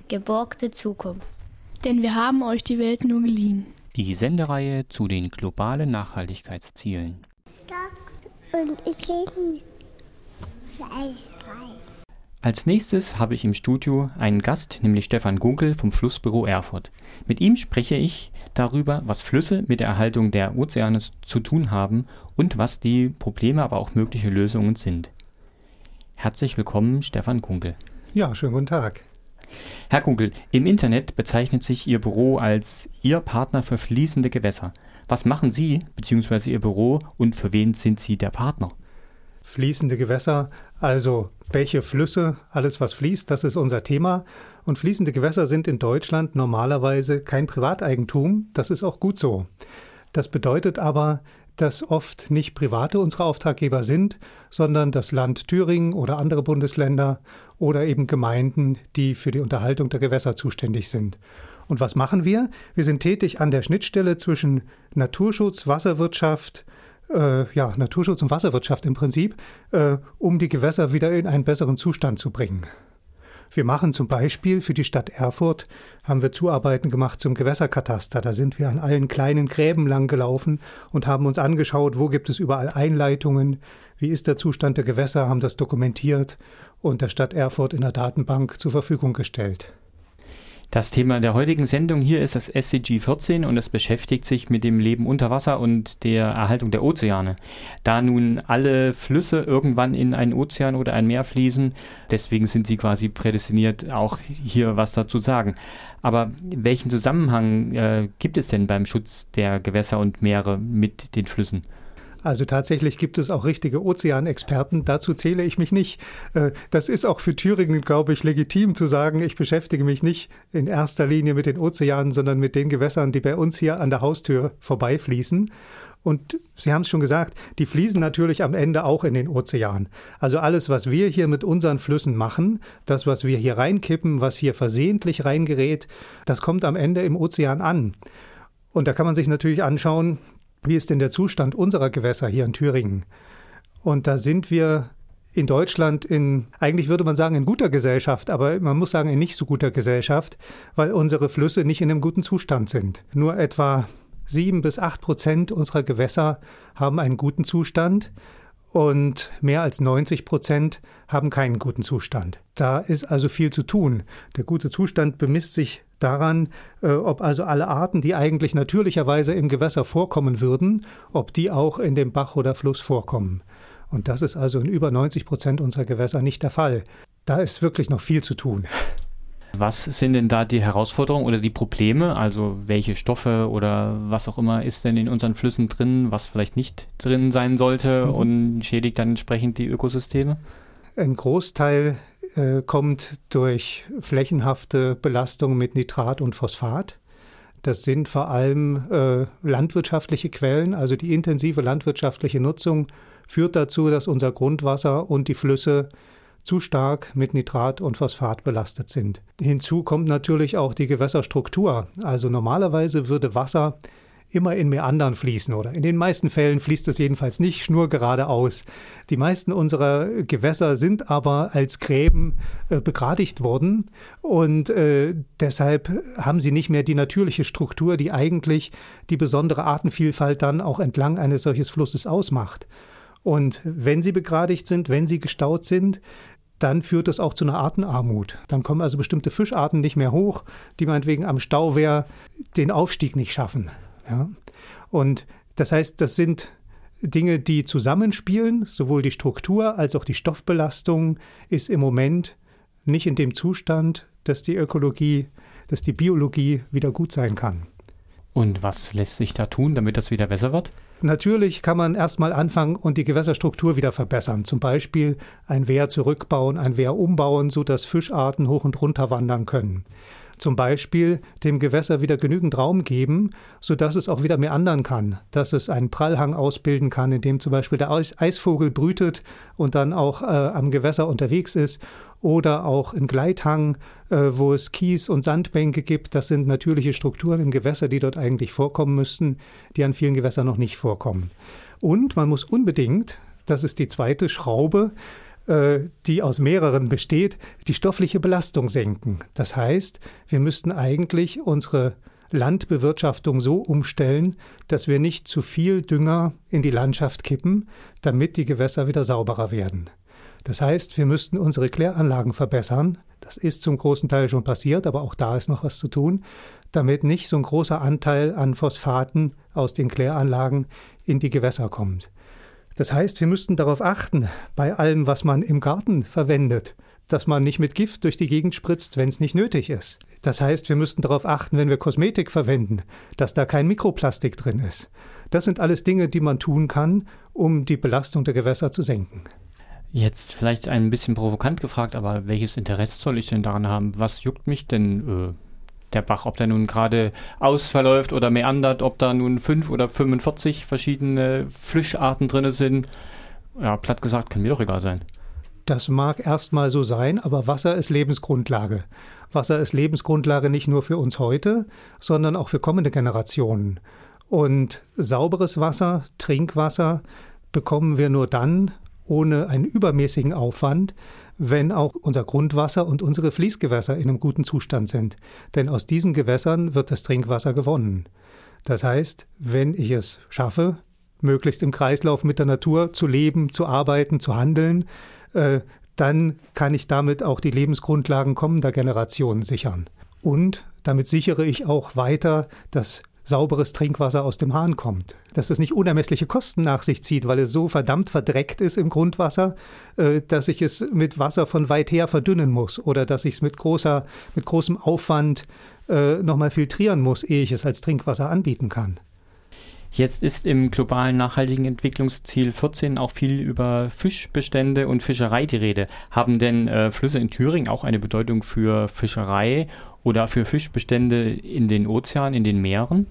Geborgte Zukunft. Denn wir haben euch die Welt nur geliehen. Die Sendereihe zu den globalen Nachhaltigkeitszielen. Stock und Chicken. Als nächstes habe ich im Studio einen Gast, nämlich Stefan Gunkel vom Flussbüro Erfurt. Mit ihm spreche ich darüber, was Flüsse mit der Erhaltung der Ozeane zu tun haben und was die Probleme, aber auch mögliche Lösungen sind. Herzlich willkommen, Stefan Gunkel. Ja, schönen guten Tag. Herr Gunkel, im Internet bezeichnet sich Ihr Büro als Ihr Partner für fließende Gewässer. Was machen Sie bzw. Ihr Büro und für wen sind Sie der Partner? Fließende Gewässer, also Bäche, Flüsse, alles was fließt, das ist unser Thema. Und fließende Gewässer sind in Deutschland normalerweise kein Privateigentum, das ist auch gut so. Das bedeutet aber, dass oft nicht Private unsere Auftraggeber sind, sondern das Land Thüringen oder andere Bundesländer oder eben Gemeinden, die für die Unterhaltung der Gewässer zuständig sind. Und was machen wir? Wir sind tätig an der Schnittstelle zwischen Naturschutz, Wasserwirtschaft, Naturschutz und Wasserwirtschaft im Prinzip, um die Gewässer wieder in einen besseren Zustand zu bringen. Wir machen zum Beispiel für die Stadt Erfurt, haben wir Zuarbeiten gemacht zum Gewässerkataster. Da sind wir an allen kleinen Gräben lang gelaufen und haben uns angeschaut, wo gibt es überall Einleitungen, wie ist der Zustand der Gewässer, haben das dokumentiert und der Stadt Erfurt in der Datenbank zur Verfügung gestellt. Das Thema der heutigen Sendung hier ist das SDG 14 und es beschäftigt sich mit dem Leben unter Wasser und der Erhaltung der Ozeane. Da nun alle Flüsse irgendwann in einen Ozean oder ein Meer fließen, deswegen sind sie quasi prädestiniert, auch hier was dazu sagen. Aber welchen Zusammenhang gibt es denn beim Schutz der Gewässer und Meere mit den Flüssen? Also tatsächlich gibt es auch richtige Ozeanexperten, dazu zähle ich mich nicht. Das ist auch für Thüringen, glaube ich, legitim zu sagen, ich beschäftige mich nicht in erster Linie mit den Ozeanen, sondern mit den Gewässern, die bei uns hier an der Haustür vorbeifließen. Und Sie haben es schon gesagt, die fließen natürlich am Ende auch in den Ozean. Also alles, was wir hier mit unseren Flüssen machen, das, was wir hier reinkippen, was hier versehentlich reingerät, das kommt am Ende im Ozean an. Und da kann man sich natürlich anschauen, wie ist denn der Zustand unserer Gewässer hier in Thüringen? Und da sind wir in Deutschland eigentlich würde man sagen, in guter Gesellschaft, aber man muss sagen, in nicht so guter Gesellschaft, weil unsere Flüsse nicht in einem guten Zustand sind. Nur etwa 7-8% unserer Gewässer haben einen guten Zustand und mehr als 90% haben keinen guten Zustand. Da ist also viel zu tun. Der gute Zustand bemisst sich daran, ob also alle Arten, die eigentlich natürlicherweise im Gewässer vorkommen würden, ob die auch in dem Bach oder Fluss vorkommen. Und das ist also in über 90% unserer Gewässer nicht der Fall. Da ist wirklich noch viel zu tun. Was sind denn da die Herausforderungen oder die Probleme? Also welche Stoffe oder was auch immer ist denn in unseren Flüssen drin, was vielleicht nicht drin sein sollte und schädigt dann entsprechend die Ökosysteme? Ein Großteil kommt durch flächenhafte Belastungen mit Nitrat und Phosphat. Das sind vor allem landwirtschaftliche Quellen, also die intensive landwirtschaftliche Nutzung führt dazu, dass unser Grundwasser und die Flüsse zu stark mit Nitrat und Phosphat belastet sind. Hinzu kommt natürlich auch die Gewässerstruktur. Also normalerweise würde Wasser immer in Meandern fließen oder in den meisten Fällen fließt es jedenfalls nicht schnurgeradeaus. Die meisten unserer Gewässer sind aber als Gräben begradigt worden und deshalb haben sie nicht mehr die natürliche Struktur, die eigentlich die besondere Artenvielfalt dann auch entlang eines solches Flusses ausmacht. Und wenn sie begradigt sind, wenn sie gestaut sind, dann führt das auch zu einer Artenarmut. Dann kommen also bestimmte Fischarten nicht mehr hoch, die meinetwegen am Stauwehr den Aufstieg nicht schaffen. Ja? Und das heißt, das sind Dinge, die zusammenspielen, sowohl die Struktur als auch die Stoffbelastung ist im Moment nicht in dem Zustand, dass die Biologie wieder gut sein kann. Und was lässt sich da tun, damit das wieder besser wird? Natürlich kann man erstmal anfangen und die Gewässerstruktur wieder verbessern. Zum Beispiel ein Wehr zurückbauen, ein Wehr umbauen, sodass Fischarten hoch und runter wandern können. Zum Beispiel dem Gewässer wieder genügend Raum geben, sodass es auch wieder meandern kann, dass es einen Prallhang ausbilden kann, in dem zum Beispiel der Eisvogel brütet und dann auch am Gewässer unterwegs ist, oder auch einen Gleithang, wo es Kies- und Sandbänke gibt. Das sind natürliche Strukturen im Gewässer, die dort eigentlich vorkommen müssten, die an vielen Gewässern noch nicht vorkommen. Und man muss unbedingt, das ist die zweite Schraube, die aus mehreren besteht, die stoffliche Belastung senken. Das heißt, wir müssten eigentlich unsere Landbewirtschaftung so umstellen, dass wir nicht zu viel Dünger in die Landschaft kippen, damit die Gewässer wieder sauberer werden. Das heißt, wir müssten unsere Kläranlagen verbessern. Das ist zum großen Teil schon passiert, aber auch da ist noch was zu tun, damit nicht so ein großer Anteil an Phosphaten aus den Kläranlagen in die Gewässer kommt. Das heißt, wir müssten darauf achten, bei allem, was man im Garten verwendet, dass man nicht mit Gift durch die Gegend spritzt, wenn es nicht nötig ist. Das heißt, wir müssten darauf achten, wenn wir Kosmetik verwenden, dass da kein Mikroplastik drin ist. Das sind alles Dinge, die man tun kann, um die Belastung der Gewässer zu senken. Jetzt vielleicht ein bisschen provokant gefragt, aber welches Interesse soll ich denn daran haben? Was juckt mich denn der Bach, ob der nun gerade ausverläuft oder meandert, ob da nun 5 oder 45 verschiedene Fischarten drin sind? Ja, platt gesagt, kann mir doch egal sein. Das mag erstmal so sein, aber Wasser ist Lebensgrundlage. Wasser ist Lebensgrundlage nicht nur für uns heute, sondern auch für kommende Generationen. Und sauberes Wasser, Trinkwasser, bekommen wir nur dann, ohne einen übermäßigen Aufwand, wenn auch unser Grundwasser und unsere Fließgewässer in einem guten Zustand sind. Denn aus diesen Gewässern wird das Trinkwasser gewonnen. Das heißt, wenn ich es schaffe, möglichst im Kreislauf mit der Natur zu leben, zu arbeiten, zu handeln, dann kann ich damit auch die Lebensgrundlagen kommender Generationen sichern. Und damit sichere ich auch weiter, dass sauberes Trinkwasser aus dem Hahn kommt. Dass es nicht unermessliche Kosten nach sich zieht, weil es so verdammt verdreckt ist im Grundwasser, dass ich es mit Wasser von weit her verdünnen muss oder dass ich es mit großem Aufwand nochmal filtrieren muss, ehe ich es als Trinkwasser anbieten kann. Jetzt ist im globalen nachhaltigen Entwicklungsziel 14 auch viel über Fischbestände und Fischerei die Rede. Haben denn Flüsse in Thüringen auch eine Bedeutung für Fischerei oder für Fischbestände in den Ozeanen, in den Meeren?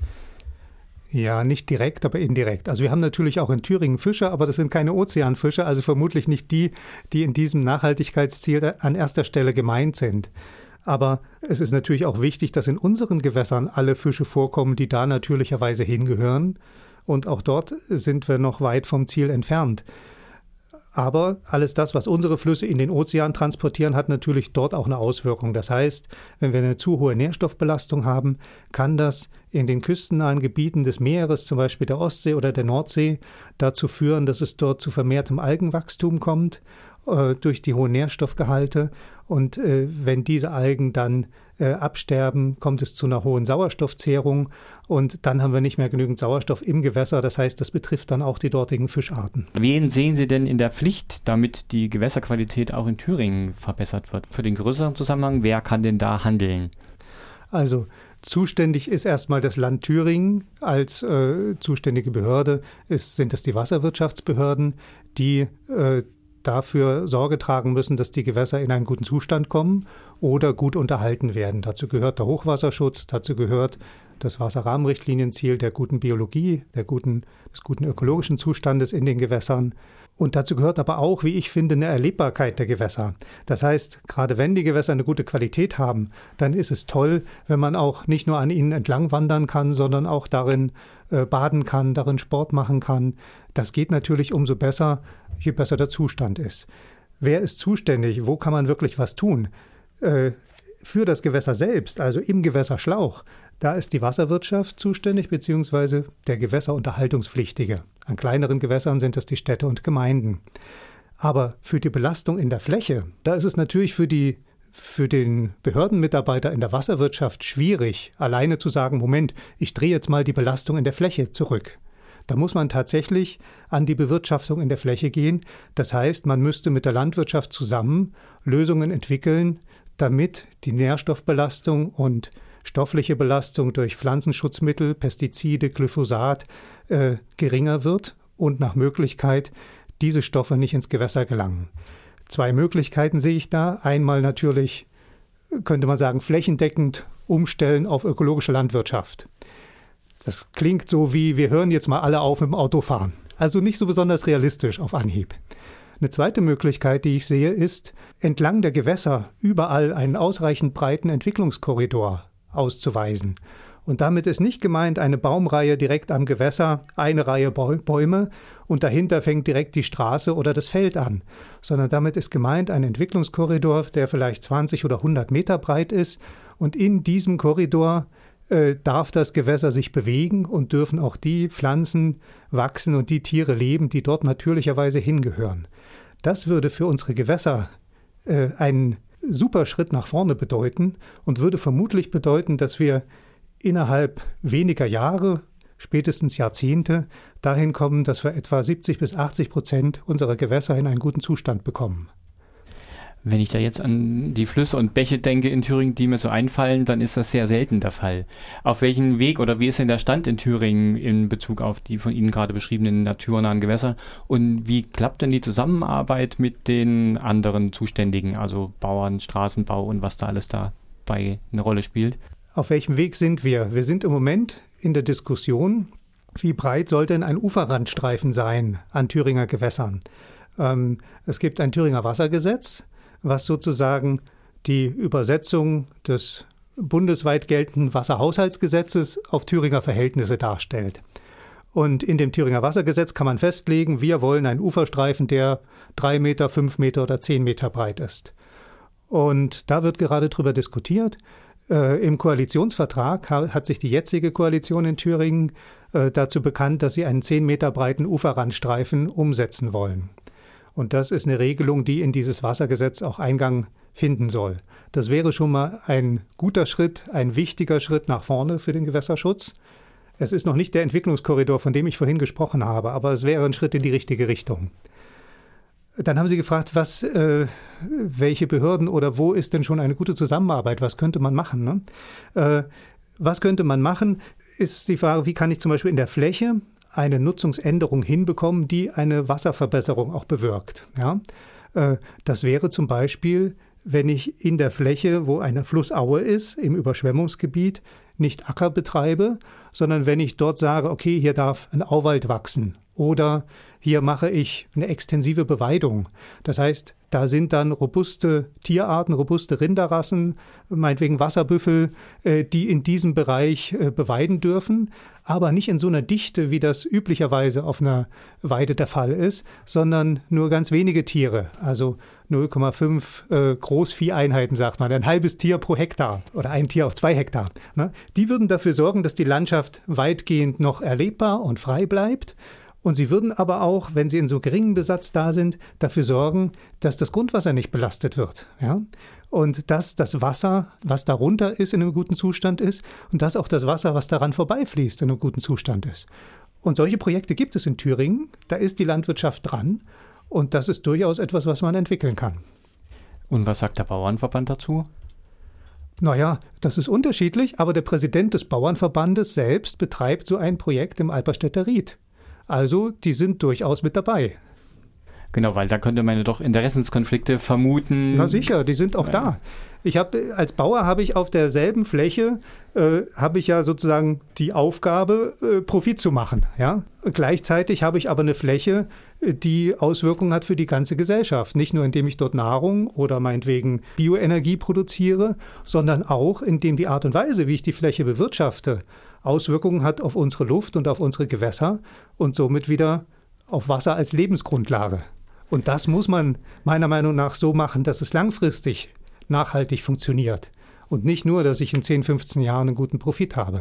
Ja, nicht direkt, aber indirekt. Also wir haben natürlich auch in Thüringen Fische, aber das sind keine Ozeanfische, also vermutlich nicht die, die in diesem Nachhaltigkeitsziel an erster Stelle gemeint sind. Aber es ist natürlich auch wichtig, dass in unseren Gewässern alle Fische vorkommen, die da natürlicherweise hingehören. Und auch dort sind wir noch weit vom Ziel entfernt. Aber alles das, was unsere Flüsse in den Ozean transportieren, hat natürlich dort auch eine Auswirkung. Das heißt, wenn wir eine zu hohe Nährstoffbelastung haben, kann das in den küstennahen Gebieten des Meeres, zum Beispiel der Ostsee oder der Nordsee, dazu führen, dass es dort zu vermehrtem Algenwachstum kommt durch die hohen Nährstoffgehalte. Und wenn diese Algen dann absterben, kommt es zu einer hohen Sauerstoffzehrung und dann haben wir nicht mehr genügend Sauerstoff im Gewässer. Das heißt, das betrifft dann auch die dortigen Fischarten. Wen sehen Sie denn in der Pflicht, damit die Gewässerqualität auch in Thüringen verbessert wird? Für den größeren Zusammenhang, wer kann denn da handeln? Also zuständig ist erstmal das Land Thüringen als zuständige Behörde. Sind das die Wasserwirtschaftsbehörden, die dafür Sorge tragen müssen, dass die Gewässer in einen guten Zustand kommen oder gut unterhalten werden. Dazu gehört der Hochwasserschutz, dazu gehört das Wasserrahmenrichtlinienziel der guten Biologie, des guten ökologischen Zustandes in den Gewässern. Und dazu gehört aber auch, wie ich finde, eine Erlebbarkeit der Gewässer. Das heißt, gerade wenn die Gewässer eine gute Qualität haben, dann ist es toll, wenn man auch nicht nur an ihnen entlang wandern kann, sondern auch darin baden kann, darin Sport machen kann. Das geht natürlich umso besser, je besser der Zustand ist. Wer ist zuständig? Wo kann man wirklich was tun? Für das Gewässer selbst, also im Gewässerschlauch, da ist die Wasserwirtschaft zuständig, beziehungsweise der Gewässerunterhaltungspflichtige. An kleineren Gewässern sind es die Städte und Gemeinden. Aber für die Belastung in der Fläche, da ist es natürlich für den Behördenmitarbeiter in der Wasserwirtschaft schwierig, alleine zu sagen, Moment, ich drehe jetzt mal die Belastung in der Fläche zurück. Da muss man tatsächlich an die Bewirtschaftung in der Fläche gehen. Das heißt, man müsste mit der Landwirtschaft zusammen Lösungen entwickeln, damit die Nährstoffbelastung und stoffliche Belastung durch Pflanzenschutzmittel, Pestizide, Glyphosat geringer wird und nach Möglichkeit diese Stoffe nicht ins Gewässer gelangen. 2 Möglichkeiten sehe ich da. Einmal natürlich, könnte man sagen, flächendeckend umstellen auf ökologische Landwirtschaft. Das klingt so wie, wir hören jetzt mal alle auf mit dem Autofahren. Also nicht so besonders realistisch auf Anhieb. Eine zweite Möglichkeit, die ich sehe, ist, entlang der Gewässer überall einen ausreichend breiten Entwicklungskorridor auszuweisen Und damit ist nicht gemeint eine Baumreihe direkt am Gewässer, eine Reihe Bäume und dahinter fängt direkt die Straße oder das Feld an, sondern damit ist gemeint ein Entwicklungskorridor, der vielleicht 20 oder 100 Meter breit ist, und in diesem Korridor darf das Gewässer sich bewegen und dürfen auch die Pflanzen wachsen und die Tiere leben, die dort natürlicherweise hingehören. Das würde für unsere Gewässer einen super Schritt nach vorne bedeuten und würde vermutlich bedeuten, dass wir innerhalb weniger Jahre, spätestens Jahrzehnte, dahin kommen, dass wir etwa 70-80% unserer Gewässer in einen guten Zustand bekommen. Wenn ich da jetzt an die Flüsse und Bäche denke in Thüringen, die mir so einfallen, dann ist das sehr selten der Fall. Auf welchen Weg oder wie ist denn der Stand in Thüringen in Bezug auf die von Ihnen gerade beschriebenen naturnahen Gewässer? Und wie klappt denn die Zusammenarbeit mit den anderen Zuständigen, also Bauern, Straßenbau und was da alles dabei eine Rolle spielt? Auf welchem Weg sind wir? Wir sind im Moment in der Diskussion, wie breit soll denn ein Uferrandstreifen sein an Thüringer Gewässern? Es gibt ein Thüringer Wassergesetz, was sozusagen die Übersetzung des bundesweit geltenden Wasserhaushaltsgesetzes auf Thüringer Verhältnisse darstellt. Und in dem Thüringer Wassergesetz kann man festlegen, wir wollen einen Uferstreifen, der 3 Meter, 5 Meter oder 10 Meter breit ist. Und da wird gerade drüber diskutiert. Im Koalitionsvertrag hat sich die jetzige Koalition in Thüringen dazu bekannt, dass sie einen 10 Meter breiten Uferrandstreifen umsetzen wollen. Und das ist eine Regelung, die in dieses Wassergesetz auch Eingang finden soll. Das wäre schon mal ein guter Schritt, ein wichtiger Schritt nach vorne für den Gewässerschutz. Es ist noch nicht der Entwicklungskorridor, von dem ich vorhin gesprochen habe, aber es wäre ein Schritt in die richtige Richtung. Dann haben Sie gefragt, welche Behörden oder wo ist denn schon eine gute Zusammenarbeit? Was könnte man machen? Ne? Was könnte man machen, ist die Frage, wie kann ich zum Beispiel in der Fläche eine Nutzungsänderung hinbekommen, die eine Wasserverbesserung auch bewirkt. Ja? Das wäre zum Beispiel, wenn ich in der Fläche, wo eine Flussaue ist, im Überschwemmungsgebiet, nicht Acker betreibe, sondern wenn ich dort sage, okay, hier darf ein Auwald wachsen oder hier mache ich eine extensive Beweidung. Das heißt, da sind dann robuste Tierarten, robuste Rinderrassen, meinetwegen Wasserbüffel, die in diesem Bereich beweiden dürfen, aber nicht in so einer Dichte, wie das üblicherweise auf einer Weide der Fall ist, sondern nur ganz wenige Tiere, also 0,5 Großvieheinheiten, sagt man, ein halbes Tier pro Hektar oder ein Tier auf 2 Hektar. Ne? Die würden dafür sorgen, dass die Landschaft weitgehend noch erlebbar und frei bleibt. Und sie würden aber auch, wenn sie in so geringem Besatz da sind, dafür sorgen, dass das Grundwasser nicht belastet wird. Ja? Und dass das Wasser, was darunter ist, in einem guten Zustand ist und dass auch das Wasser, was daran vorbeifließt, in einem guten Zustand ist. Und solche Projekte gibt es in Thüringen. Da ist die Landwirtschaft dran. Und das ist durchaus etwas, was man entwickeln kann. Und was sagt der Bauernverband dazu? Naja, das ist unterschiedlich, aber der Präsident des Bauernverbandes selbst betreibt so ein Projekt im Alperstädter Ried. Also, die sind durchaus mit dabei. Genau, weil da könnte man ja doch Interessenskonflikte vermuten. Na sicher, die sind auch da. Als Bauer habe ich auf derselben Fläche habe ich ja sozusagen die Aufgabe, Profit zu machen. Ja? Gleichzeitig habe ich aber eine Fläche, die Auswirkungen hat für die ganze Gesellschaft. Nicht nur, indem ich dort Nahrung oder meinetwegen Bioenergie produziere, sondern auch, indem die Art und Weise, wie ich die Fläche bewirtschafte, Auswirkungen hat auf unsere Luft und auf unsere Gewässer und somit wieder auf Wasser als Lebensgrundlage. Und das muss man meiner Meinung nach so machen, dass es langfristig nachhaltig funktioniert. Und nicht nur, dass ich in 10, 15 Jahren einen guten Profit habe.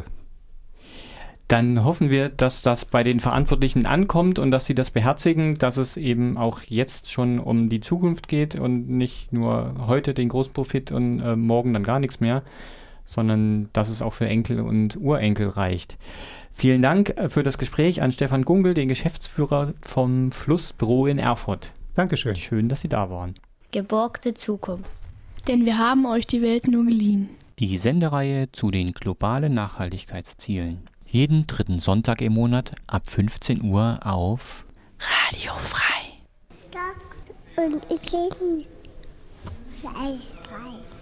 Dann hoffen wir, dass das bei den Verantwortlichen ankommt und dass sie das beherzigen, dass es eben auch jetzt schon um die Zukunft geht und nicht nur heute den großen Profit und morgen dann gar nichts mehr, sondern dass es auch für Enkel und Urenkel reicht. Vielen Dank für das Gespräch an Stefan Gungel, den Geschäftsführer vom Flussbüro in Erfurt. Dankeschön. Schön, dass Sie da waren. Geborgte Zukunft. Denn wir haben euch die Welt nur geliehen. Die Sendereihe zu den globalen Nachhaltigkeitszielen. Jeden 3. Sonntag im Monat ab 15 Uhr auf Radio Frei. Stock und ich frei.